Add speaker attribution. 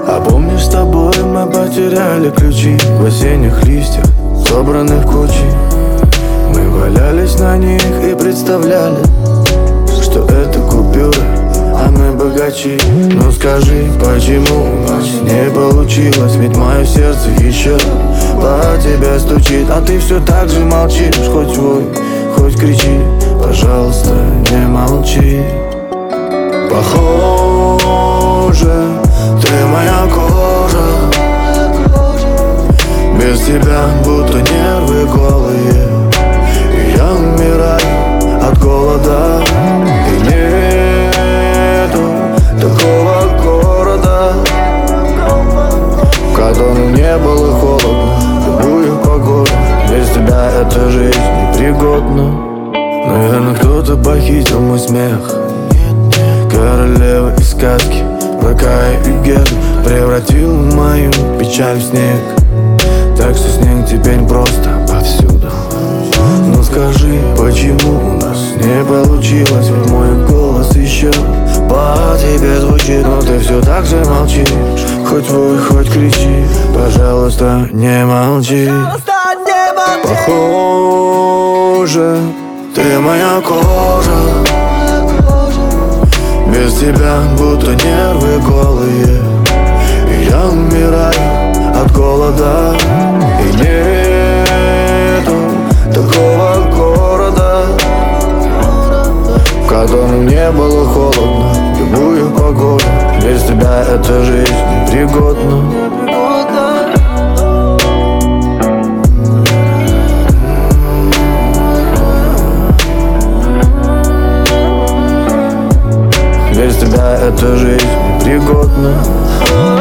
Speaker 1: А помнишь, с тобой мы потеряли ключи в осенних листьях, собранных кучей. Мы валялись на них и представляли, что это купюры, а мы богачи. Ну скажи, почему у нас не получилось? Ведь мое сердце еще по тебе стучит, а ты все так же молчишь. Хоть вой, хоть кричи, пожалуйста, не молчи. Похоже, ты моя кожа, без тебя будто нервы голые, и я умираю от голода. И нету такого города, в котором не было холодно в любую погоду. Без тебя эта жизнь непригодна. Наверное, кто-то похитил мой смех. Королева из сказки Рокая и Герда превратил мою печаль в снег. Так что снег теперь просто повсюду. Но скажи, почему у нас не получилось? Ведь мой голос еще по тебе звучит, но ты все так же молчишь. Хоть вой, хоть кричи, пожалуйста, не молчи. Похоже, ты моя кожа, без тебя будто нервы голые, и я умираю от голода. И нету такого города, в котором не было холодно в любую погоду. Без тебя эта жизнь непригодна. Без тебя эта жизнь непригодна.